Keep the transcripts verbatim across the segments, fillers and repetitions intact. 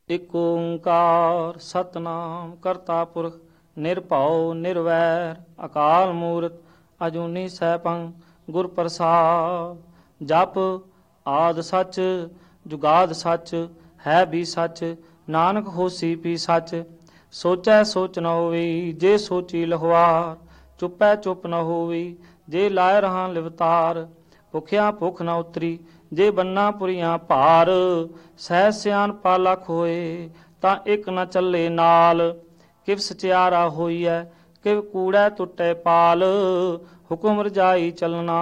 ਇਕ ਓੰਕਾਰ ਸਤਨਾਮ ਕਰਤਾ ਪੁਰਖ ਨਿਰਭਉ ਨਿਰਵੈਰ ਅਕਾਲ ਮੂਰਤ ਅਜੂਨੀ ਸੈਭੰ ਗੁਰ ਪ੍ਰਸਾਦ। ਜਪ ਆਦਿ ਸੱਚ ਜੁਗਾਦ ਸੱਚ ਹੈ ਵੀ ਸੱਚ ਨਾਨਕ ਹੋਸੀ ਵੀ ਸੱਚ। ਸੋਚੈ ਸੋਚ ਨ ਹੋਵੀ ਜੇ ਸੋਚੀ ਲਹਵਾਰ, ਚੁੱਪੈ ਚੁੱਪ ਨ ਹੋਵੀ ਜੇ ਲਾਇ ਰਹਾ ਲਿਵਤਾਰ। ਭੁਖਿਆ ਭੁੱਖ ਨ ਉਤਰੀ ਜੇ ਬੰਨਾ ਪੁਰੀਆਂ ਭਾਰ, ਸਹਿ ਸਿਆਣਪਾ ਲੱਖ ਹੋਏ ਤਾਂ ਇੱਕ ਨ ਚੱਲੇ ਨਾਲ। ਕਿਵ ਸਚਿਆਰਾ ਹੋਈਐ ਕਿਵ ਕੂੜੈ ਟੁੱਟੈ ਪਾਲ, ਹੁਕਮ ਰਜਾਈ ਚੱਲਣਾ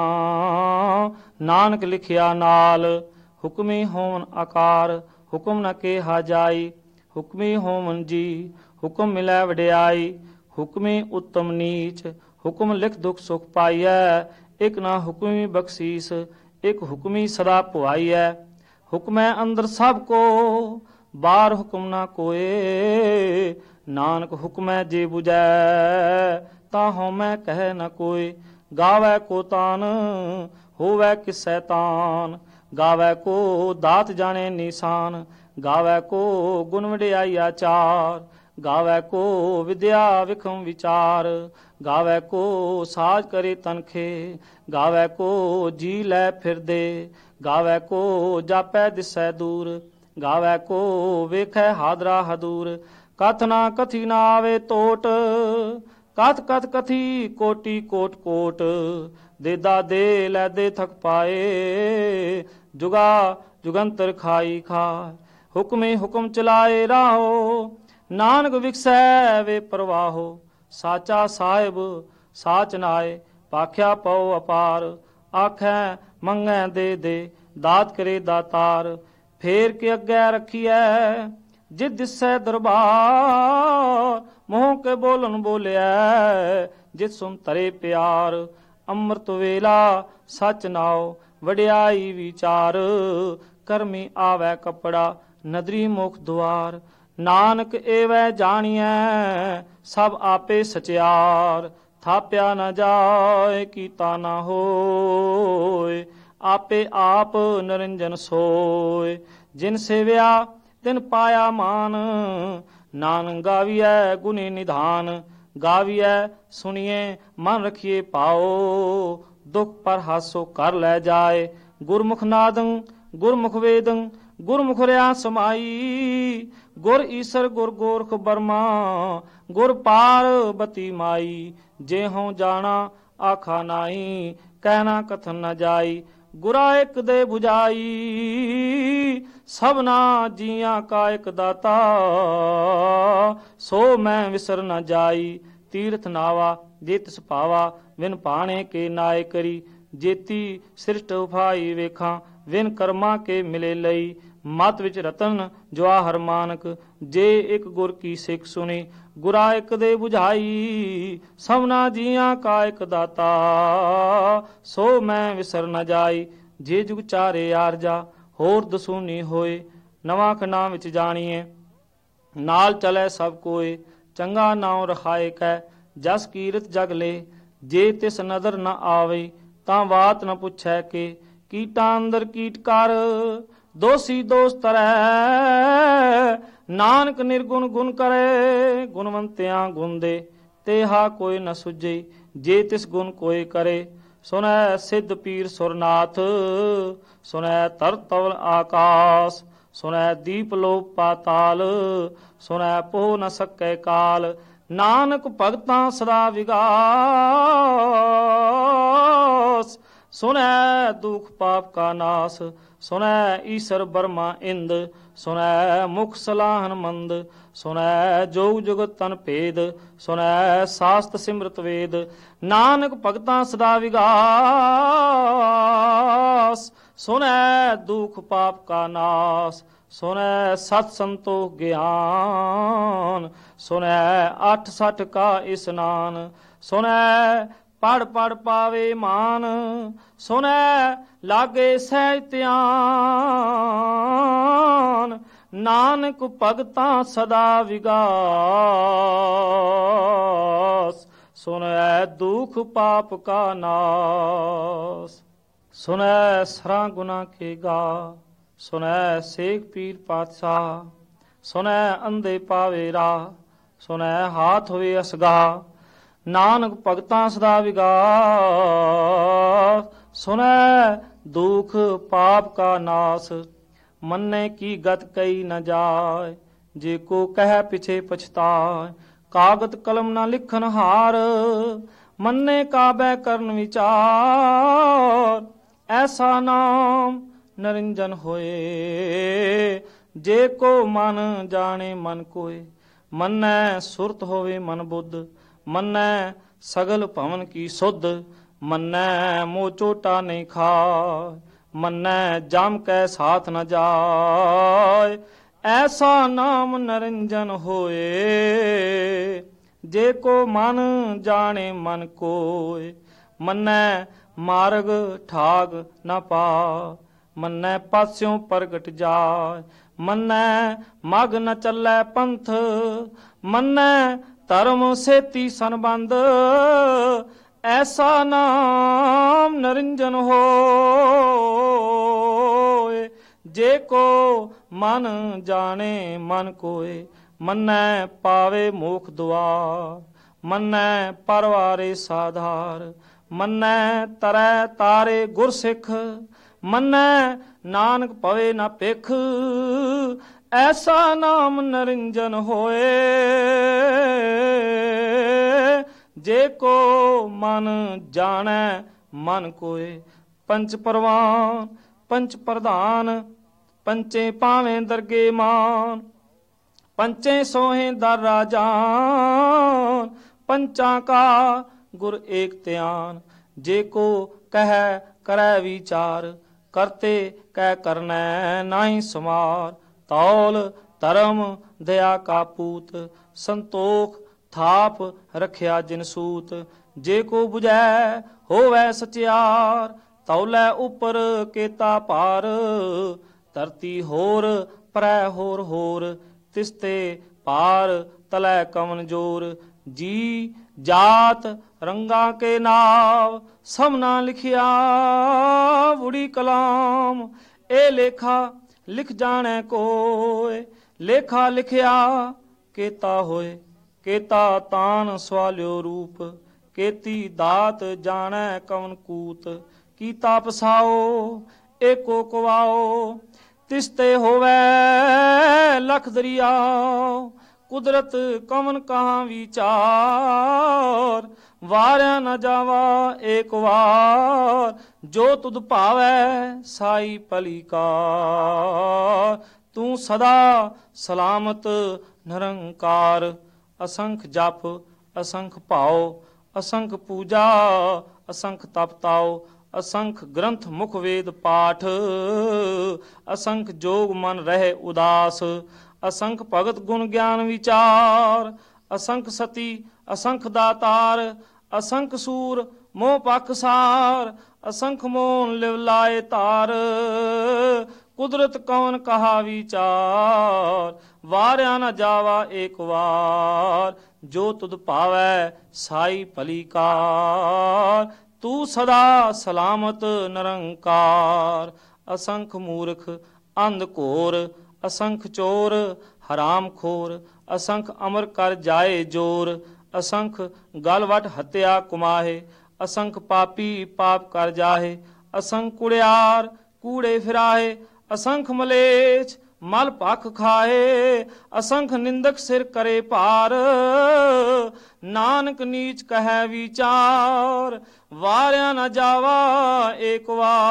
ਨਾਨਕ ਲਿਖਿਆ ਨਾਲ। ਹੁਕਮੀ ਹੋਵਨ ਆਕਾਰ ਹੁਕਮ ਨ ਕੇਹਾ ਜਾਈ, ਹੁਕਮੀ ਹੋਵਨ ਜੀ ਹੁਕਮ ਮਿਲੈ ਵਡਿਆਈ। ਹੁਕਮੀ ਉੱਤਮ ਨੀਚ ਹੁਕਮ ਲਿਖ ਦੁਖ ਸੁਖ ਪਾਈਐ, ਇਕ ਨਾ ਹੁਕਮੀ ਬਖਸ਼ੀਸ ਇਕ ਹੁਕਮੀ ਸਦਾ ਭੁਆਈਐ। ਹੁਕਮੈ ਅੰਦਰ ਸਭ ਕੋ ਬਾਹਰ ਹੁਕਮ ਨਾ ਕੋਏ, ਨਾਨਕ ਹੁਕਮੈ ਜੇ ਬੁਝੈ ਤਾਂ ਹਉਮੈ ਕਹਿ ਨ ਕੋਇ। ਗਾਵੈ ਕੋ ਤਾਨ ਹੋਵੈ ਕਿਸੈ ਤਾਨ, ਗਾਵੈ ਕੋ ਦਾਤ ਜਾਣੇ ਨਿਸ਼ਾਨ। ਗਾਵੈ ਕੋ ਗੁਣ ਵਡਿਆਈ ਆਚਾਰ, ਗਾਵੈ ਕੋ ਵਿਦਿਆ ਵਿਖਮ ਵਿਚਾਰ। ਗਾਵੈ ਕੋ ਸਾਜ ਕਰੇ ਤਨਖੇ, ਗਾਵੈ ਕੋ ਜੀ ਲੈ ਫਿਰਦੇ। ਗਾਵੈ ਕੋ ਜਾਪੈ ਦਿਸੈ ਦੂਰ, ਗਾਵੈ ਕੋ ਵੇਖੈ ਹਾਦਰਾ ਹਦੂਰ। ਕਥ ਨਾ ਕਥੀ ਨਾ ਆਵੇ ਟੋਟ, ਕਥ ਕਥ ਕਥੀ ਕੋਟੀ ਕੋਟ ਕੋਟ। ਦੇਦਾ ਦੇ ਲੈਦੇ ਥਕ ਪਾਏ, ਜੁਗਾ ਜੁਗੰਤਰ ਖਾਈ ਖਾਏ। ਹੁਕਮੇ ਹੁਕਮ ਚਲਾਏ ਰਾਹੋ, ਨਾਨਕ ਵਿਖਸੈ ਵੇ ਪ੍ਰਵਾਹੋ। ਸਾਚਾ ਸਾਹਿਬ ਸਾਚ ਨਾਏ ਭਾਖਿਆ ਪਉ ਅਪਾਰ, ਆਖੈ ਮੰਗੈ ਦੇ ਦੇ ਦਾਤ ਕਰੇ ਦਾਤਾਰ। ਫੇਰ ਕੇ ਅੱਗੇ ਰੱਖੀਐ ਜਿਤ ਦਿਸੈ ਦਰਬਾਰ, ਮੋਹ ਕੇ ਬੋਲਨ ਬੋਲਿਐ ਜਿਤ ਸੁਨ ਤਰੇ ਪਿਆਰ। ਅੰਮ੍ਰਿਤ ਵੇਲਾ ਸਚ ਨਾਉ ਵਡਿਆਈ ਵਿਚਾਰ, ਕਰਮੀ ਆਵੈ ਕਪੜਾ ਨਦਰੀ ਮੁਖ ਦੁਆਰ। ਨਾਨਕ ਏਵੈ ਜਾਣੀਐ ਸਭ ਆਪੇ ਸਚਿਆਰ, ਥਾਪਿਆ ਨ ਜਾਏ ਕੀਤਾ ਨਾ ਹੋਏ। ਆਪੇ ਆਪ ਨਿਰੰਜਨ ਸੋਏ, ਜਿਨ ਸੇਵਿਆ ਤਿਨ ਪਾਇਆ ਮਾਨ। ਨਾਨਕ ਗਾਵੀਐ ਗੁਣੀ ਨਿਧਾਨ, ਗਾਵੀਐ ਸੁਣੀਏ ਮਨ ਰਖੀਏ ਪਾਓ। ਦੁਖ ਪਰ ਹਾਸੋ ਕਰ ਲੈ ਜਾਏ, ਗੁਰਮੁਖ ਨਾਦੰ ਗੁਰਮੁਖ ਵੇਦੰ ਗੁਰਮੁਖ ਰਿਆ ਸਮਾਈ। ਗੁਰ ਈਸਰ ਗੁਰ ਗੋਰਖ ਬਰਮਾ ਗੁਰ ਪਾਰਬਤੀ ਮਾਈ। ਜੇ ਹਉ ਜਾਣਾ ਆਖਾ ਨਾਹੀ, ਕਹਿਣਾ ਕਥਨ ਨ ਜਾਈ। ਗੁਰਾ ਇੱਕ ਦੇ ਬੁਝਾਈ ਸਭਨਾ ਜੀਆਂ ਕਾ ਇੱਕ ਦਾਤਾ, ਸੋ ਮੈਂ ਵਿਸਰ ਨ ਜਾਈ। ਤੀਰਥ ਨਾਵਾ ਜੇ ਤਿਸ ਭਾਵਾ, ਵਿਨ ਭਾਣੇ ਕੇ ਨਾਏ ਕਰੀ। ਜੇਤੀ ਸ੍ਰਿਸ਼ਟ ਉਫਾਈ ਵੇਖਾਂ, ਵਿਨ ਕਰਮਾਂ ਕੇ ਮਿਲੇ ਲਈ। ਮਤ ਵਿੱਚ ਰਤਨ ਜਵਾਹਰ ਮਾਨਕ, ਜੇ ਇੱਕ ਗੁਰ ਕੀ ਸਿੱਖ ਸੁਣੀ। ਗੁਰਾ ਇੱਕ ਦੇ ਬੁਝਾਈ ਸਭਨਾ ਜੀਆਂ ਕਾ ਇੱਕ ਦਾਤਾ, ਸੋ ਮੈਂ ਵਿਸਰ ਨ ਜਾਈ। ਜੇ ਜੁਗ ਚਾਰੇ ਆਰਜਾ ਹੋਰ ਦਸੂਨੀ ਹੋਏ, ਨਵਾਂ ਖੰਡਾਂ ਵਿੱਚ ਜਾਣੀਏ ਨਾਲ ਚਲੈ ਸਭ ਕੋਏ। ਚੰਗਾ ਨਾਉ ਰਖਾਏ ਕੈ ਜਸ ਕੀਰਤ ਜਗ ਲੈ, ਜੇ ਤਿਸ ਨਦਰ ਨ ਆਵੇ ਤਾਂ ਬਾਤ ਨ ਪੁੱਛੈ ਕੇ। ਕੀਟਾਂ ਅੰਦਰ ਕੀਟ ਕਰ ਦੋਸੀ ਦੋਸ ਤਰੈ, ਨਾਨਕ ਨਿਰਗੁਣ ਗੁਣ ਕਰੇ। ਗੁਣਵੰਤਿਆਂ ਗੁਣ ਦੇ ਤੇਹਾ ਕੋਈ ਨ ਸੁਝੇ, ਜੇ ਤਿਸ ਗੁਣ ਕੋਈ ਕਰੇ। ਸੁਨੈ ਸਿੱਧ ਪੀਰ ਸੁਰਨਾਥ, ਸੁਨੈ ਤਰ ਤਵਲ ਆਕਾਸ। ਸੁਨੈ ਦੀਪ ਲੋਕ ਪਾਤਾਲ, ਸੁਨੈ ਪੋਹ ਨ ਸਕੈ ਕਾਲ। ਨਾਨਕ ਭਗਤਾਂ ਸਦਾ ਵਿਗਾਸ, ਸੁਨੈ ਦੁਖ ਪਾਪ ਕਾ ਨਾਸ। ਸੁਨੈ ਈਸਰ ਬਰਮਾ ਇੰਦ, ਸੁਨੈ ਮੁਖ ਸਲਾਹਨ ਮੰਦ। ਸੁਨੈ ਜੋਗ ਜੁਗਤ ਤਨ ਭੇਦ, ਸੁਨੈ ਸਾਸਤ ਸਿਮਰਤ ਵੇਦ। ਨਾਨਕ ਭਗਤਾਂ ਸਦਾ ਵਿਗਾਸ, ਸੁਨੈ ਦੁਖ ਪਾਪ ਕਾ ਨਾਸ। ਸੁਨੈ ਸਤ ਸੰਤੋਖ ਗਿਆਨ, ਸੁਨੈ ਅੱਠ ਸੱਠ ਕਾ ਇਸਨਾਨ। ਸੁਨੈ ਪੜ ਪੜ ਪਾਵੇ ਮਾਨ, ਸੁਨੈ ਲਾਗੇ ਸਹਿਜ ਧਿਆਨ। ਨਾਨਕ ਭਗਤਾਂ ਸਦਾ ਵਿਗਾਸ, ਸੁਨੈ ਦੁਖ ਪਾਪ ਕਾ ਨਾਸ। ਸੁਨੈ ਸਰਾਂ ਗੁਨਾ ਕੇ ਗਾ, ਸੁਨੈ ਸੇਖ ਪੀਰ ਪਾਤਸ਼ਾਹ। ਸੁਨੈ ਅੰਧੇ ਪਾਵੇ ਰਾਹ, ਸੁਨੈ ਹਾਥ ਹੋਵੇ ਅਸਗਾ, ਨਾਨਕ ਭਗਤਾਂ ਸਦਾ ਵਿਗਾਸ, ਸੁਨੈ ਦੁਖ ਪਾਪ ਕਾ ਨਾਸ, ਮੰਨੇ ਕੀ ਗਤ ਕਈ ਨ ਜਾਏ, ਜੇ ਕੋ ਕਹਿ ਪਿਛੇ ਪਛਤਾਏ, ਕਾਗਤ ਕਲਮ ਨਾ ਲਿਖਨ ਹਾਰ, ਮੰਨੇ ਕਾਬੈ ਕਰਨ ਵਿਚਾਰ, ਐਸਾ ਨਾਮ ਨਰਿੰਜਨ ਹੋਏ, ਜੇ ਕੋ ਮਨ ਜਾਣੇ ਮਨ ਕੋਏ, ਮੰਨੈ ਸੁਰਤ ਹੋਵੇ ਮਨ ਬੁੱਧ, ਮੰਨੈ ਸਗਲ ਭਵਨ ਕੀ ਸੁਧ, ਮੰਨੈ ਮੋਹ ਚੋਟਾ ਨਹੀਂ ਖਾਏ, ਮੰਨੈ ਜਮ ਕੈ ਸਾਥ ਨ ਜਾਏ, ਐਸਾ ਨਾਮ ਨਰਿੰਜਨ ਹੋਏ, ਜੇ ਕੋ ਮਨ ਜਾਣੇ ਮਨ ਕੋਏ, ਮੰਨੈ ਮਾਰਗ ਠਾਗ ਨ ਪਾ, ਮੰਨੈ ਪਾਸਿਓਂ ਪ੍ਰਗਟ ਜਾਏ, ਮੰਨੈ ਮਗ ਨ ਚੱਲੈ ਪੰਥ, ਮੰਨੈ ਧਰਮ ਸੇਤੀ ਸੰਬੰਧ, ਐਸਾ ਨਾਮ ਨਰਿੰਜਨ ਹੋਏ, ਜੇ ਕੋ ਮਨ ਜਾਣੇ ਮਨ ਕੋਏ, ਮੰਨੈ ਪਾਵੇ ਮੋਖ ਦੁਆਰ, ਮੰਨੈ ਪਰਵਾਰੇ ਸਾਧਾਰ, ਮੰਨੈ ਤਰੈ ਤਾਰੇ ਗੁਰਸਿੱਖ, ਮੰਨੈ ਨਾਨਕ ਪਵੇ ਨਾ ਭਿਖ, ਐਸਾ ਨਾਮ ਨਰਿੰਜਨ ਹੋਏ, ਜੇ ਕੋ ਮਨ ਜਾਣੈ ਮਨ ਕੋਏ, ਪੰਚ ਪਰਵਾਨ ਪੰਚ ਪ੍ਰਧਾਨ, ਪੰਚੇ ਪਾਵੇਂ ਦਰਗੇ ਮਾਨ, ਪੰਚੇ ਸੋਹੇ ਦਰ ਰਾਜਾਨ, ਪੰਚਾਂ ਕਾ ਗੁਰ ਏਕ ਧਿਆਨ, ਜੇ ਕੋ ਕਹਿ ਕਰੈ ਵਿਚਾਰ, ਕਰਤੇ ਕਹਿ ਕਰਨੈ ਨਾਹੀ ਸਮਾਰ, ਤੌਲ ਧਰਮ ਦਇਆ ਕਾ ਪੂਤ, ਸੰਤੋਖ ਥਾਪ ਰਖਿਆ ਜਿਨ ਸੂਤ, ਜੇ ਕੋ 부ਝੈ ਹੋਵੈ ਸਚਿਆਰ, ਤੌਲੇ ਉਪਰ ਕੇਤਾ ਭਾਰ, ਧਰਤੀ ਹੋਰ ਪਰੈ ਹੋਰ ਹੋਰ, ਤਿਸਤੇ ਪਾਰ ਤਲੈ ਕਵਨ ਜੋਰ, ਜੀ ਜਾਤ ਰੰਗਾ ਕੇ ਨਾਵ, ਸਮਨਾ ਲਿਖਿਆ ਬੁੜੀ ਕਲਾਮ, ਇਹ ਲੇਖਾ ਲਿਖ ਜਾਣੈ ਕੋਏ, ਲੇਖਾ ਲਿਖਿਆ ਕੇਤਾ ਹੋਏ, ਕੇਤਾ ਤਾਨ ਸਵਾਲਿਓ ਰੂਪ, ਕੇਤੀ ਦਾਤ ਜਾਣੈ ਕਵਨ ਕੂਤ, ਕੀਤਾ ਪਸਾਓ ਏਕੋ ਕਵਾਓ, ਤਿਸਤੇ ਹੋਵੈ ਲਖ ਦਰਿਆਓ, ਕੁਦਰਤ ਕਵਨ ਕਹਾਂ ਵਿਚਾਰ, ਵਾਰਿਆ ਨ ਜਾਵਾ ਏਕ ਵਾਰ, ਜੋ ਤੁਧ ਭਾਵੈ ਸਾਈ ਭਲੀ ਕਾਰ, ਤੂੰ ਸਦਾ ਸਲਾਮਤ ਨਿਰੰਕਾਰ, ਅਸੰਖ ਜਪ ਅਸੰਖ ਭਾਉ, ਅਸੰਖ ਪੂਜਾ ਅਸੰਖ ਤਪਤਾਓ, ਅਸੰਖ ਗ੍ਰੰਥ ਮੁਖ ਵੇਦ ਪਾਠ, ਅਸੰਖ ਜੋਗ ਮਨ ਰਹੇ ਉਦਾਸ, ਅਸੰਖ ਭਗਤ ਗੁਣ ਗਿਆਨ ਵਿਚਾਰ, ਅਸੰਖ ਸਤੀ ਅਸੰਖ ਦਾਤਾਰ, ਅਸੰਖ ਸੂਰ ਮੋਹ ਪਖਸਾਰ, ਅਸੰਖ ਮੋਨ ਲਿਵ ਲਾਏ ਧਾਰ, ਕੁਦਰਤ ਕੌਣ ਕਹਾ ਵਿਚਾਰ, ਵਾਰਿਆ ਨ ਜਾਵਾ ਏਕ ਵਾਰ, ਜੋ ਤੁਧ ਭਾਵੈ ਸਾਈ ਭਲੀ ਕਾਰ, ਤੂੰ ਸਦਾ ਸਲਾਮਤ ਨਿਰੰਕਾਰ, ਅਸੰਖ ਮੂਰਖ ਅੰਧ ਘੋਰ, ਅਸੰਖ ਚੋਰ ਹਰਾਮ ਖੋਰ, ਅਸੰਖ ਅਮਰ ਕਰ ਜਾਏ ਜੋਰ, ਅਸੰਖ ਗਲਵਟ ਹੱਤਿਆ ਕੁਮਾਹੇ, ਅਸੰਖ ਪਾਪੀ ਪਾਪ ਕਰ ਜਾਹੇ, ਅਸੰਖ ਕੁੜਿਆਰ ਕੂੜੇ ਫਿਰਾਹੇ, ਅਸੰਖ ਮਲੇਛ ਮਲ ਭਖ ਖਾਏ, ਅਸੰਖ ਨਿੰਦਕ ਸਿਰ ਕਰੇ ਭਾਰ, ਨਾਨਕ ਨੀਚ ਕਹੈ ਵਿਚਾਰ, ਵਾਰਿਆ ਨ ਜਾਵਾ ਏਕ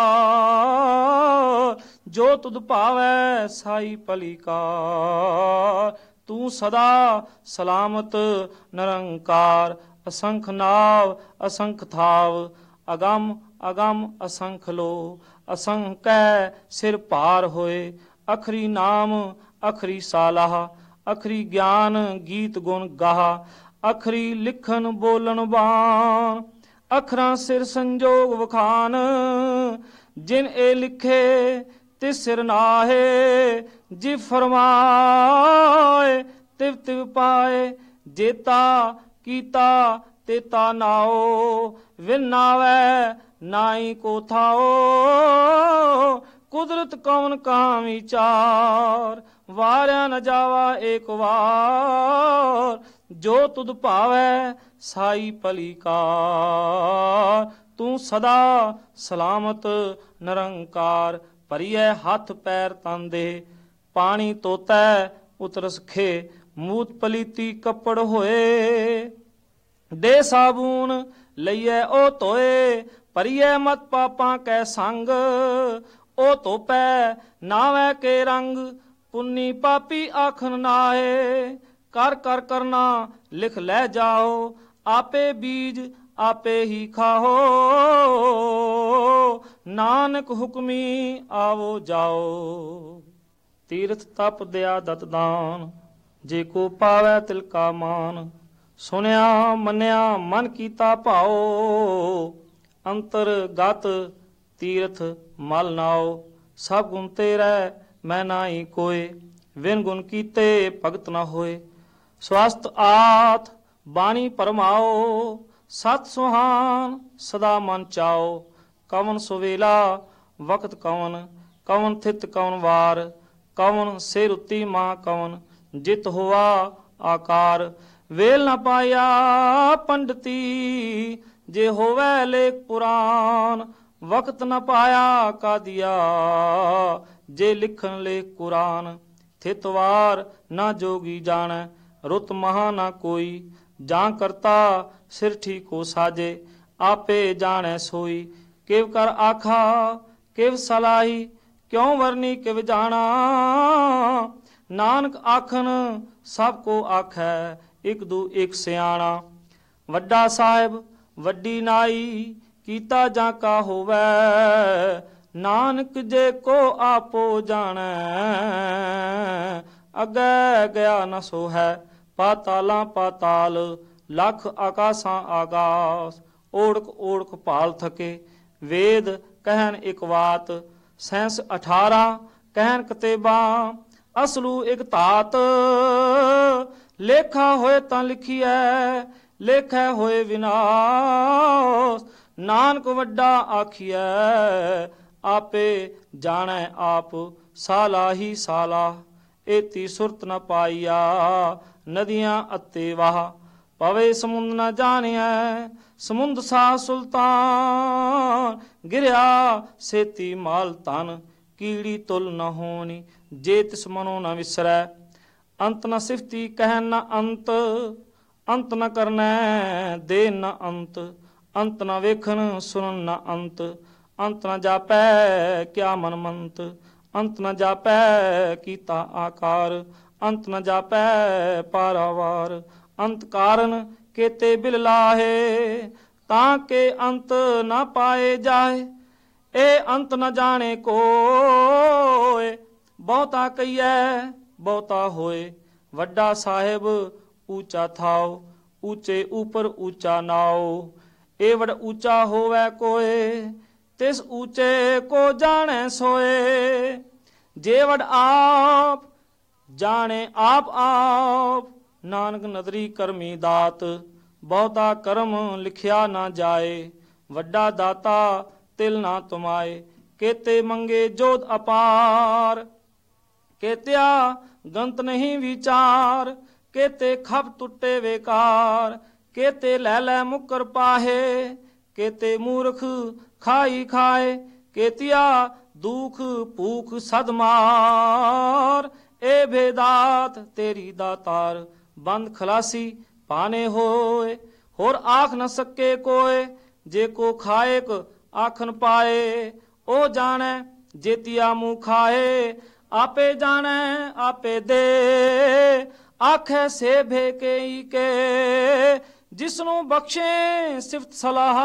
ਵਾਰ, ਜੋ ਤੁਧ ਭਾਵੈ ਸਾਈ ਭਲੀ ਕਾਰ, ਤੂੰ ਸਦਾ ਸਲਾਮਤ ਨਿਰੰਕਾਰ, ਅਸੰਖ ਨਾਵ ਅਸੰਖ ਥਾਵ, ਅਗੰਮ ਅਗੰਮ ਅਸੰਖ ਲੋ, ਅਸੰਕੈ ਸਿਰ ਭਾਰ ਹੋਏ, ਅਖਰੀ ਨਾਮ ਅਖਰੀ ਸਾਲਾਹ, ਅਖਰੀ ਗਿਆਨ ਗੀਤ ਗੁਣ ਗਾਹ, ਅਖਰੀ ਲਿਖਣ ਬੋਲਣ ਬਾਣ, ਅਖਰਾਂ ਸਿਰ ਸੰਜੋਗ ਵਖਾਨ, ਜਿਨ ਇਹ ਲਿਖੇ ਤਿਸ ਸਿਰ ਨਾਹੇ, ਜੀ ਫਰਮਾਏ ਤਿਵ ਤਿਵ ਪਾਏ, ਜੇਤਾ ਕੀਤਾ ਤੇਤਾ ਨਾਓ, ਵਿਨ ਨਾਵੈ ਨਾਈ ਕੋ ਥਾਓ, ਕੁਦਰਤ ਕੌਣ ਕਹਾਂ ਵਿਚਾਰ, ਵਾਰਿਆ ਨ ਜਾਵਾ ਏਕ ਵਾਰ। ਜੋ ਤੁਧ ਭਾਵੈ ਸਾਈ ਭਲੀ ਕਾਰ। ਤੂੰ ਸਦਾ ਸਲਾਮਤ ਨਿਰੰਕਾਰ। ਭਰੀਐ ਹੱਥ ਪੈਰ ਤਨ ਦੇ ਪਾਣੀ ਧੋਤੈ ਉਤਰਸ ਖੇ। ਮੂਤ ਪਲੀਤੀ ਕੱਪੜ ਹੋਏ ਦੇ ਸਾਬੂਨ ਲਈਐ ਉਹ ਧੋਏ। ਭਰੀਐ ਮਤ ਪਾਪਾਂ ਕੈ ਸੰਗ ਉਹ ਧੋਪੈ ਨਾਵੈ ਕੇ ਰੰਗ। ਪੁੰਨੀ ਪਾਪੀ ਆਖਣ ਨਾਏ ਕਰ ਕਰ ਕਰਨਾ ਲਿਖ ਲੈ ਜਾਓ। ਆਪੇ ਬੀਜ ਆਪੇ ਹੀ ਖਾਓ ਨਾਨਕ ਹੁਕਮੀ ਆਵੋ ਜਾਓ। ਤੀਰਥ ਤਪ ਦਿਆ ਦਤ ਦਾਨ ਜੇ ਕੋ ਪਾਵੈ ਤਿਲ ਕਾ ਮਾਨ। ਸੁਣਿਆ ਮੰਨਿਆ ਮਨ ਕੀਤਾ ਭਾਓ। ਅੰਤਰ ਗਤ ਤੀਰਥ ਮਲ ਨਾਓ। ਸਭ ਗੁਣ ਤੇਰੈ ਮੈਂ ਨਾਹੀ ਕੋਇ। ਵਿਨ ਗੁਣ ਕੀਤੇ ਭਗਤ ਨਾ ਹੋਏ। ਸਵਸਤ ਆਤ ਬਾਣੀ ਪਰਮਾਓ। ਸਤ ਸੁਹਾਨ ਸਦਾ ਮਨ ਚਾਓ। ਕਵਨ ਸੁਵੇਲਾ ਵਕਤ ਕਵਨ ਕਵਨ ਥਿਤ ਕਵਨ ਵਾਰ। ਕਵਨ ਸਿਰ ਉੱਤੀ ਮਾਂ ਕਵਨ ਜਿਤ ਹੋਆ ਆਕਾਰ। ਵੇਲ ਨ ਪਾਇਆ ਪੰਡਤੀ ਜੇ ਹੋਵੈ ਲੇਖ ਪੁਰਾਨ। ਵਕਤ ਨ ਪਾਇਆ ਕਾਦੀਆ ਜੇ ਲਿਖਣ ਲੇਖ ਕੁਰਾਨ। ਥਿਤ ਵਾਰ ਨਾ ਜੋਗੀ ਜਾਣੈ ਰੁਤ ਮਹਾ ਨਾ ਕੋਈ। ਜਾਂ ਕਰਤਾ ਸਿਰ ਠੀਕੋ ਸਾਜੇ ਆਪੇ ਜਾਣੈ ਸੋਈ। ਕਿਵ ਕਰ ਆਖਾ ਕਿਵ ਸਲਾਹੀ ਕਿਉ ਵਰਨੀ ਕਿਵ ਜਾਣਾ। ਨਾਨਕ ਆਖਣ ਸਭ ਕੋ ਆਖੈ ਇਕ ਦੂ ਇਕ ਸਿਆਣਾ। ਵੱਡਾ ਸਾਹਿਬ ਵੱਡੀ ਨਾਈ ਕੀਤਾ ਜਾਂ ਕਾ ਹੋਵੈ। ਨਾਨਕ ਜੇ ਕੋ ਆਪੋ ਜਾਣੈ ਅੱਗੇ ਗਿਆ ਨ ਸੋ ਹੈ। ਪਾਤਾਲਾਂ ਪਾਤਾਲ ਲੱਖ ਆਕਾਸਾਂ ਆਕਾਸ। ਓੜਕ ਓੜਕ ਭਾਲ ਥਕੇ ਵੇਦ ਕਹਿਣ ਇਕ ਵਾਤ। ਸੈਂਸ ਅਠਾਰਾਂ ਕਹਿਣ ਕਤੇਬਾਂ ਅਸਲੂ ਇਕ ਧਾਤ। ਲੇਖਾ ਹੋਏ ਤਾਂ ਲਿਖੀਐ ਲੇਖੈ ਹੋਏ ਵਿਨਾਸ਼। ਨਾਨਕ ਵੱਡਾ ਆਖੀਐ ਆਪੇ ਜਾਣੈ ਆਪ। ਸਾਲਾ ਹੀ ਸਾਲਾ ਏਤੀ ਸੁਰਤ ਨ ਪਾਈਆ। ਨਦੀਆਂ ਅਤੇ ਵਾਹ ਪਵੇ ਸਮੁੰਦ ਨ ਜਾਣਿਐ। ਸਮੁੰਦ ਸਾ ਸੁਲਤਾਨ ਗਿਰਿਆ ਸੇਤੀ ਮਾਲ ਧਨ। ਕੀੜੀ ਤੁਲ ਨ ਹੋਣੀ ਜੇ ਤਿਸ ਮਨੋ ਨ ਵਿਸਰੈ। ਅੰਤ ਨ ਸਿਫਤੀ ਕਹਿਨ ਨ ਅੰਤ ਅੰਤ ਨ ਕਰਨੈ ਦੇ ਨ ਅੰਤ। ਅੰਤ ਨ ਵੇਖਣ ਸੁਣਨ ਨ ਅੰਤ। ਅੰਤ ਨ ਜਾਪੈ ਕਿਆ ਮਨ ਮੰਤ। ਅੰਤ ਨ ਜਾਪੈ ਕੀਤਾ ਆਕਾਰ। ਅੰਤ ਨ ਜਾਪੈ ਪਾਰਾਵਾਰ। ਅੰਤ ਕਾਰਨ ਕੇਤੇ ਬਿਲ ਲਾਹੇ ਤਾਂ ਕੇ ਅੰਤ ਨ ਪਾਏ ਜਾਏ। ਇਹ ਅੰਤ ਨ ਜਾਣੇ ਕੋਇ ਬਹੁਤਾ ਕਹੀਐ ਬਹੁਤਾ ਹੋਏ। ਵੱਡਾ ਸਾਹਿਬ ਊਚਾ ਥਾਓ ਊਚੇ ਉਪਰ ਊਚਾ ਨਾਓ। ਇਹ ਵਡ ਊਚਾ ਹੋਵੈ ਕੋਏ ਤਿਸ ਊਚੇ ਕੋ ਜਾਣੈ ਸੋਏ। ਜੇ ਵਡ ਆਪ ਜਾਣੇ ਆਪ ਆਪ। ਨਾਨਕ ਨਦਰੀ ਕਰਮੀ ਦਾਤ ਬਹੁਤਾ ਕਰਮ ਲਿਖਿਆ ਨਾ ਜਾਏ। ਵੱਡਾ ਦਾਤਾ ਤਿਲ ਨਾ ਤੁਮਾਏ। ਕੇਤੇ ਮੰਗੇ ਜੋਤ ਅਪਾਰ ਕੇਤਿਆ ਗੰਤ ਨਹੀਂ ਵਿਚਾਰ। ਕੇਤੇ ਖਪ ਟੁੱਟੇ ਵੇਕਾਰ ਕੇਤੇ ਲੈ ਲੈ ਮੁਕਰ ਪਾਹੇ। ਕੇਤੇ ਮੂਰਖ ਖਾਈ ਖਾਏ ਕੇਤਿਆ ਦੁਖ ਭੂਖ ਸਦ ਮਾਰ। ਇਹ ਭੇਦਾਤ ਤੇਰੀ ਦਾਤਾਰ ਬੰਦ ਖਲਾਸੀ ਪਾਣੇ ਹੋਏ। ਹੋਰ ਆਖ ਨ ਸਕੇ ਕੋਏ ਜੇ ਕੋ ਖਾਏਕ ਆਖਨ ਪਾਏ। ਉਹ ਜਾਣੈ ਜੇਤੀਆ ਮੂੰਹ ਖਾਏ। ਆਪੇ ਜਾਣੈ ਆਪੇ ਦੇ ਆਖੇ ਸੇ ਭੇ ਕੇ ਕੇ। ਜਿਸਨੂੰ ਬਖਸ਼ੇ ਸਿਫਤ ਸਲਾਹ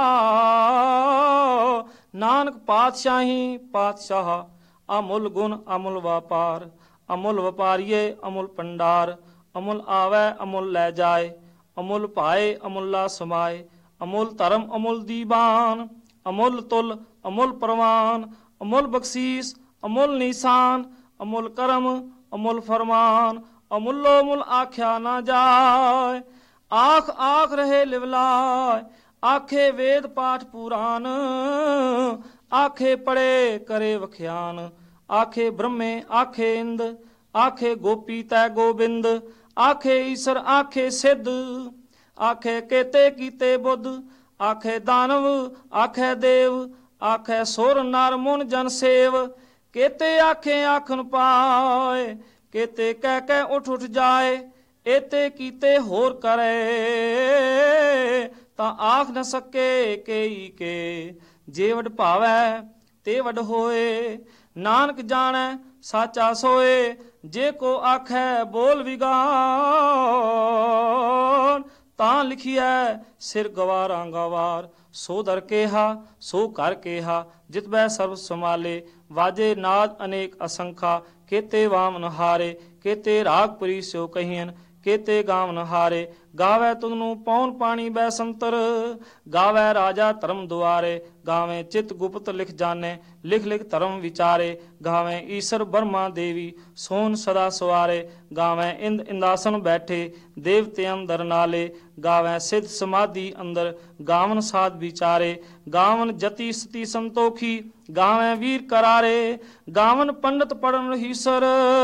ਨਾਨਕ ਪਾਤਸ਼ਾਹੀ ਪਾਤਸ਼ਾਹ। ਅਮੁੱਲ ਗੁਣ ਅਮੁੱਲ ਵਪਾਰ ਅਮੁੱਲ ਵਪਾਰੀਏ ਅਮੁੱਲ ਪੰਡਾਰ। ਅਮੁੱਲ ਆਵੈ ਅਮੁੱਲ ਲੈ ਜਾਏ। ਅਮੁੱਲ ਭਾਏ ਅਮੁੱਲਾ ਸਮਾਏ। ਅਮੁੱਲ ਧਰਮ ਅਮੁੱਲ ਦੀਵਾਨ। ਅਮੁੱਲ ਤੁਲ ਅਮੁੱਲ ਪ੍ਰਵਾਨ। ਅਮੁੱਲ ਬਖਸ਼ੀਸ ਅਮੁੱਲ ਨਿਸ਼ਾਨ। ਅਮੁੱਲ ਕਰਮ ਅਮੁੱਲ ਫਰਮਾਨ। ਅਮੁੱਲੋ ਮੁੱਲ ਆਖਿਆ ਨਾ ਜਾਏ। ਆਖ ਆਖ ਰਹੇ ਲਿਵਲਾਏ। ਆਖੇ ਵੇਦ ਪਾਠ ਪੁਰਾਨ। ਆਖੇ ਪੜੇ ਕਰੇ ਵਖਿਆਨ। ਆਖੇ ਬ੍ਰਹਮੇ ਆਖੇ ਇੰਦ ਆਖੇ ਗੋਪੀ ਤੈ ਗੋਬਿੰਦ, ਆਖੇ ਈਸਰ ਆਖੇ ਸਿੱਧ, ਆਖੇ ਕੇਤੇ ਕੀਤੇ ਬੁੱਧ, ਆਖੇ ਦਾਨਵ ਆਖੇ ਦੇਵ, ਆਖੇ ਸੁਰ ਨਰ ਮੁਨ ਜਨ ਸੇਵ, ਕੇਤੇ ਆਖੇ ਆਖਨ ਪਾਏ, ਕੇਤੇ ਕਹਿ ਕਹਿ ਉਠ ਉਠ ਜਾਏ, ਏਤੇ ਕੀਤੇ ਹੋਰ ਕਰੇ, ਤਾਂ ਆਖ ਨ ਸਕੇ ਕੇਈ ਕੇ, ਜੇ ਵਡ ਭਾਵੈ ਤੇ ਵਡ ਹੋਏ, ਨਾਨਕ ਜਾਣੈ ਸਾਚਾ ਸੋਏ, ਜੇ ਕੋ ਆਖੈ ਬੋਲ ਵਿਗਾਨ, ਤਾਂ ਲਿਖੀਐ ਸਿਰ ਗਵਾਰਾਂ ਗਵਾਰ, ਸੋ ਦਰ ਕੇਹਾ ਸੋ ਕਰ ਕੇਹਾ, ਜਿਤ ਬੈ ਸਰਬ ਸਮਾਲੇ, ਵਾਜੇ ਨਾਦ ਅਨੇਕ ਅਸੰਖਾ, ਕੇਤੇ ਵਾਮਨ ਹਾਰੇ, ਕੇਤੇ ਰਾਗਪੁਰੀ ਸਿਓ ਕਹੀਨ, ਕੇਤੇ ਗਾਵਨ ਹਾਰੇ, ਗਾਵੈ ਤੁਧਨੂੰ ਪੌਣ ਪਾਣੀ ਬੈ ਸੰਤਰ, ਗਾਵੈ ਰਾਜਾ ਧਰਮ ਦੁਆਰੇ, ਗਾਵੇਂ ਚਿਤ ਗੁਪਤ ਲਿਖ ਜਾਣੇ, ਲਿਖ ਲਿਖ ਧਰਮ ਵਿਚਾਰੇ, ਗਾਵੇਂ ਈਸ਼ਰ ਬਰਮਾ ਦੇਵੀ ਸੋਨ ਸਦਾ ਸਵਾਰੇ, ਗਾਵੇਂ ਇੰਦ ਇੰਦਾਸਨ ਬੈਠੇ ਦੇਵਤੇ ਅੰਦਰ ਨਾਲੇ, ਗਾਵੇਂ ਸਿੱਧ ਸਮਾਧੀ ਅੰਦਰ ਗਾਵਨ ਸਾਧ ਵਿਚਾਰੇ, ਗਾਵਨ ਜਤੀ ਸਤੀ ਸੰਤੋਖੀ, ਗਾਵੇਂ ਵੀਰ ਕਰਾਰੇ, ਗਾਵਨ ਪੰਡਤ ਪੜਨ ਹੀਸਰ,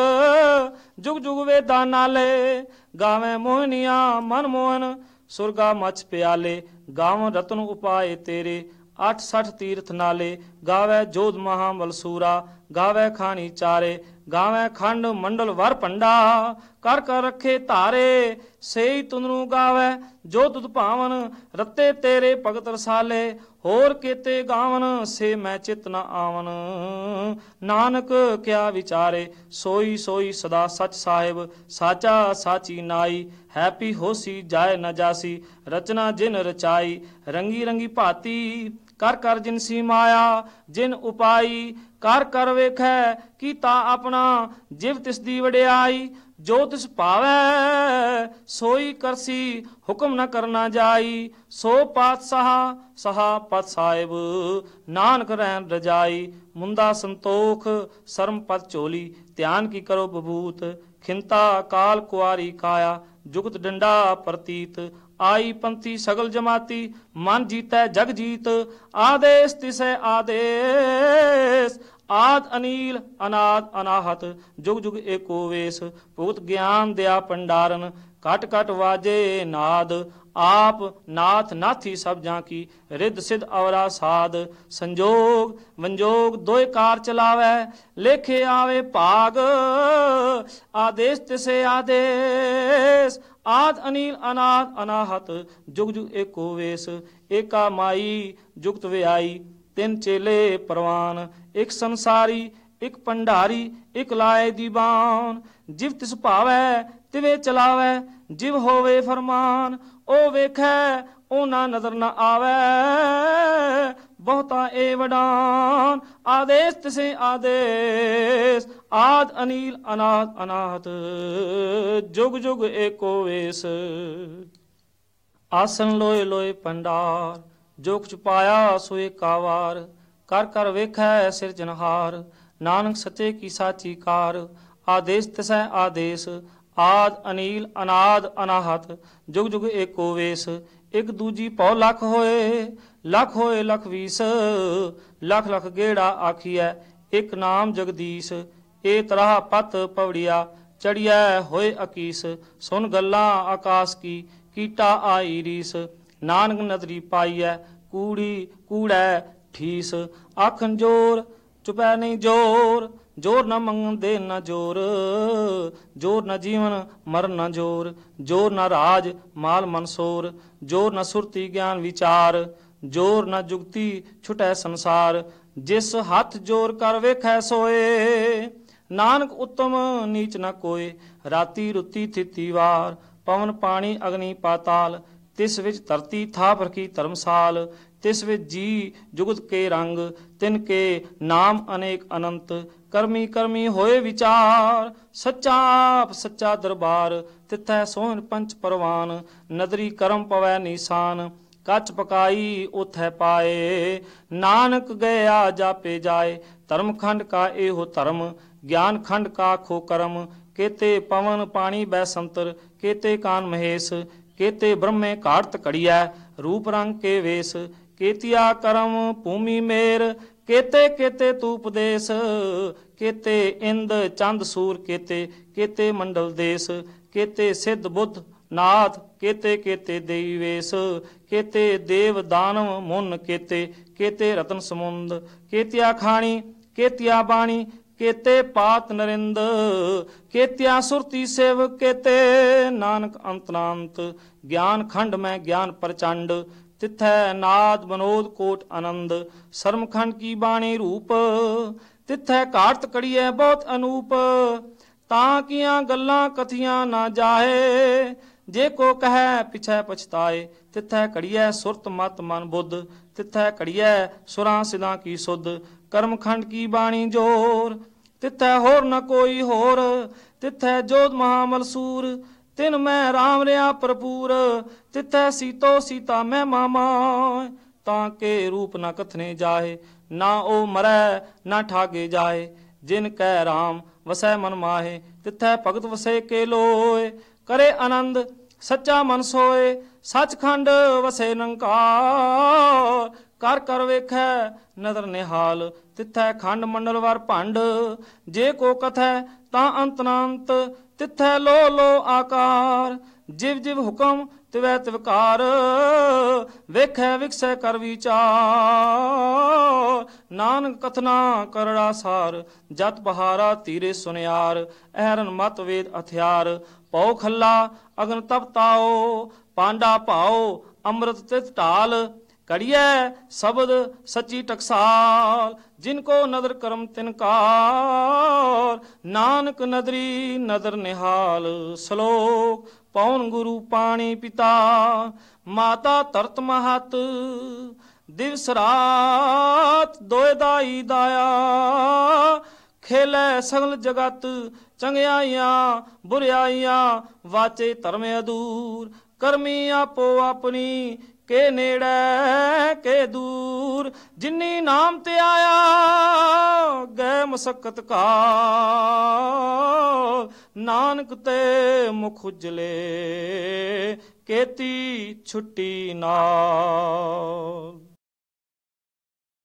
ਜੁਗ ਜੁਗ ਵੇਦਾਂ ਨਾਲੇ, ਗਾਵੇਂ ਮੋਹਨੀਆਂ ਮਨ ਮੋਹਨ, ਸੁਰਗਾ ਮਛ ਪਿਆਲੇ, ਗਾਵਨ ਰਤਨ ਉਪਾਏ ਤੇਰੇ, ਅੱਠ ਸੱਠ ਤੀਰਥ ਨਾਲੇ, ਗਾਵੈ ਜੋਧ ਮਹਾਬਲ ਸੂਰਾ, ਗਾਵੈ ਖਾਣੀ ਚਾਰੇ, ਗਾਵੈ ਖੰਡ ਮੰਡਲ ਵਰ ਭੰਡਾ, ਕਰ ਕਰ ਰੱਖੇ ਧਾਰੇ, ਸੇਈ ਤੁਨਰੂ ਗਾਵੈ ਜੋ ਤੁਧ ਭਾਵਨ, ਰੱਤੇ ਤੇਰੇ ਭਗਤ ਰਸਾਲੇ, ਹੋਰ ਕੇਤੇ ਗਾਵਨ ਸੇ ਮੈਂ ਚਿਤ ਨ ਆਵਨ, ਨਾਨਕ ਕਿਆ ਵਿਚਾਰੇ, ਸੋਈ ਸੋਈ ਸਦਾ ਸਚ ਸਾਹਿਬ, ਸਾਚਾ ਸਾਚੀ ਨਾਈ, ਹੈਪੀ ਹੋਸੀ ਜਾਏ ਨ ਜਾਸੀ, ਰਚਨਾ ਜਿਨ ਰਚਾਈ, ਰੰਗੀ ਰੰਗੀ ਭਾਤੀ, ਕਰ ਕਰ ਜਿਨਸੀ ਮਾਇਆ, ਜਿਨ ਉਪਾਈ, ਕਰ ਕਰ ਵੇਖੈ ਕੀਤਾ ਆਪਣਾ, ਜਿਵ ਤਿਸ ਦੀ ਵਡਿਆਈ, ਜੋ ਤਿਸ ਭਾਵੈ ਸੋਈ ਕਰਸੀ, ਹੁਕਮ ਨ ਕਰਨਾ ਜਾਈ, ਸੋ ਪਾਤਸ਼ਾਹ ਸਹਾ ਪਤ ਸਾਹਿਬ, ਨਾਨਕ ਰਹਿਣ ਰਜਾਈ, ਮੁੰਦਾ ਸੰਤੋਖ ਸਰਮ ਪਤ ਝੋਲੀ, ਧਿਆਨ ਕੀ ਕਰੋ ਬਬੂਤ, ਖਿੰਤਾ ਕਾਲ ਕੁਆਰੀ ਕਾਇਆ, ਜੁਗਤ ਡੰਡਾ ਪ੍ਰਤੀਤ, ਆਈ ਪੰਥੀ ਸਗਲ ਜਮਾਤੀ, ਮਨ ਜੀਤੈ ਜਗ ਜੀਤ, ਆਦੇਸ ਤਿਸੈ ਆਦੇਸ, ਆਦ ਅਨੀਲ ਅਨਾਦ ਅਨਾਹਤ, ਜੁਗ ਜੁਗ ਏਕੋ ਵੇਸ, ਭੁਗਤ ਗਿਆਨ ਦਿਆ ਭੰਡਾਰਨ, ਘਟ ਘਟ ਵਾਜੇ ਨਾਦ, ਆਪ ਨਾਥ ਨਾਥੀ ਸਭ ਜਾਂ ਕੀ, ਰਿੱਧ ਸਿੱਧ ਅਵਰਾ ਸਾਧ, ਸੰਜੋਗ ਵੰਜੋਗ ਦੋਇ ਕਾਰ ਚਲਾਵੈ, ਲੇਖੇ ਆਵੇ ਭਾਗ, ਆਦੇਸ ਤਿਸੇ ਆਦੇਸ, ਆਦ ਅਨੀਲ ਅਨਾਦ ਅਨਾਹਤ, ਜੁਗ ਜੁਗ ਏਕੋ ਵੇਸ, ਏਕਾ ਮਾਈ ਜੁਗਤ ਵਿਆਈ, ਤਿੰਨ ਚੇਲੇ ਪ੍ਰਵਾਨ, ਇੱਕ ਸੰਸਾਰੀ ਇੱਕ ਭੰਡਾਰੀ, ਇੱਕ ਲਾਏ ਦੀਵਾਨ, ਜਿਵ ਤਿਸ ਭਾਵੈ ਤਿਵੇਂ ਚਲਾਵੈ, ਜਿਵ ਹੋਵੇ ਫਰਮਾਨ, ਉਹ ਵੇਖੈ ਉਹ ਨਾ ਨਜ਼ਰ ਨਾ ਆਵੈ, ਬਹੁਤਾ ਏ ਵਡਾਨ, ਆਦੇਸ ਤਿਸੇ ਆਦੇਸ, ਆਦ ਅਨੀਲ ਅਨਾਦ ਅਨਾਹਤ, ਜੁਗ ਜੁਗ ਏਕੋ ਵੇਸ, ਆਸਨ ਲੋਏ ਲੋਏ ਭੰਡਾਰ, ਜੋ ਕੁਛ ਪਾਇਆ ਸੋ ਏਕਾ ਵਾਰ, ਕਰ ਕਰ ਵੇਖੈ ਸਿਰਜਨਹਾਰ, ਨਾਨਕ ਸੱਚੇ ਕੀ ਸਾਚੀ ਕਾਰ, ਆਦੇਸ ਤਿਸੈ ਆਦੇਸ, ਆਦ ਅਨੀਲ ਅਨਾਦ ਅਨਾਹਤ, ਜੁਗ ਜੁਗ ਏਕੋ ਵੇਸ, ਇੱਕ ਦੂਜੀ ਭਉ ਲੱਖ ਹੋਏ, ਲੱਖ ਹੋਏ ਲਖ ਵੀਸ, ਲੱਖ ਲੱਖ ਗੇੜਾ ਆਖੀਐ, ਇੱਕ ਨਾਮ ਜਗਦੀਸ਼, ਏ ਤਰਾਹ ਪਤ ਪਵੜੀਆ, ਚੜੀਐ ਹੋਏ ਅਕੀਸ, ਸੁਨ ਗੱਲਾਂ ਆਕਾਸ ਕੀ, ਕੀਟਾ ਆਈ ਰੀਸ, ਨਾਨਕ ਨਦਰੀ ਪਾਈਐ, ਕੂੜੀ ਕੂੜੈ ਠੀਸ, ਆਖਣ ਜੋਰ ਚੁਪੈ ਨਹੀਂ ਜੋਰ, ਜੋਰ ਨ ਮੰਗਦੇ ਨ ਜੋਰ, ਜੋਰ ਨ ਜੀਵਨ ਮਰਨ ਨ ਜੋਰ, ਜੋਰ ਨ ਰਾਜ ਮਾਲ ਮਨਸੋਰ, ਜੋਰ ਨ ਸੁਰਤੀ ਗਿਆਨ ਵਿਚਾਰ, ਜੋਰ ਨ ਜੁਗਤੀ ਛੁਟੈ ਸੰਸਾਰ, ਜਿਸ ਹੱਥ ਜੋਰ ਕਰ ਵੇਖੈ ਸੋਏ, ਨਾਨਕ ਉਤਮ ਨੀਚ ਨ ਕੋਏ, ਰਾਤੀ ਰੁੱਤੀ ਥਿਤੀ ਵਾਰ, ਪਵਨ ਪਾਣੀ ਅਗਨੀ ਪਾਤਾਲ, ਤਿਸ ਵਿੱਚ ਧਰਤੀ ਥਾਪ ਰਖੀ ਧਰਮਸਾਲ, ਤਿਸ ਵਿੱਚ ਜੀ ਜੁਗਤ ਕੇ ਰੰਗ, ਤਿਨ ਕੇ ਨਾਮ ਅਨੇਕ ਅਨੰਤ, ਕਰਮੀ ਕਰਮੀ ਹੋਏ ਵਿਚਾਰ, ਸੱਚਾ ਆਪ ਸੱਚਾ ਦਰਬਾਰ, ਤਿਥੈ ਸੋਹਣ ਪੰਚ ਪਰਵਾਨ, ਨਦਰੀ ਕਰਮ ਪਵੈ ਨੀਸਾਨ, ਕੱਚ ਪਕਾਈ ਉਥੈ ਪਾਏ, ਨਾਨਕ ਗਿਆ ਜਾਪੇ ਜਾਏ, ਧਰਮ ਖੰਡ ਕਾ ਇਹੋ ਧਰਮ, ਗਿਆਨ ਖੰਡ ਕਾ ਖੋ ਕਰਮ, ਕੇਤੇ ਪਵਨ ਪਾਣੀ ਬੈ ਸੰਤਰ, ਕੇਤੇ ਕਾਨ ਮਹੇਸ਼, ਕੇਤੇ ਬ੍ਰਹਮੇ ਘਾੜਤ ਘੜੀਐ, ਰੂਪ ਰੰਗ ਕੇ ਵੇਸ, ਕੇਤੀਆ ਕਰਮ ਭੂਮੀ ਮੇਰ, ਕੇਤੇ ਕੇਤੇ ਤੂ ਉਪਦੇਸ, केते इंद चंद सूर केते केते मंडल देश केते सिद्ध बुद्ध नाथ केते केते देई वेश केते देव दानव मुन केते केते रतन समुंद केतिया खाणी केतिया बाणी केते पात नरिंद केतिया सुरती सेव केते नानक अंतरांत ज्ञान खंड में ज्ञान प्रचंड तिथै नाद बनोद कोट आनंद शर्मखंड की बाणी रूप तिथै काट कड़िए बहुत अनूप तां किया गल्लां कथियां ना जाहे जे को कहे पिछै पछताए तिथै कड़िए सुरत मत मन बुद्ध तिथै कड़िए सुरां सिदां की सुध कर्मखंड की बाणी जोर तिथै होर न कोई होर तिथै जोध महामलसूर तिन मैं राम रहा भरपूर तिथै सीतो सीता मैं मामा ताके रूप न कथने जाए ना ओ मरै ना ठागे जाए जिन कह राम वसै मन माहे तिथै भगत वसे के लोए करे आनंद सच्चा मन सोए सचखंड वसे निरंकार कर कर वेखै नदर निहाल तिथै खंड मंडल वर भंड जे को कथै तां अंतनांत तिथै लो लो आकार जिव जिव हुक्म तिवै तिवकार वेखै विकसै कर विचार नानक कथना करड़ा सार जत बहारा तीरे सुनियार अहरन मत वेद हथियार पौ खल्ला अग्न तप ताओ पांडा पाओ अमृत तित ढाल कड़िए शब्द सच्ची टकसाल जिनको नदर करम तिनकार नानक नदरी नदर निहाल श्लोक पौन गुरु पाणी पिता माता तरत महत दिवस रात दोए दाई दाया खेलै सगल जगत चंगियाइयां बुराइयां वाचे धर्म अधूर करमी आपो अपनी के नेड़े के दूर जिन्नी नाम ते आया गए मसक्कत का नानक ते मुख उजले केती छुट्टी नाल।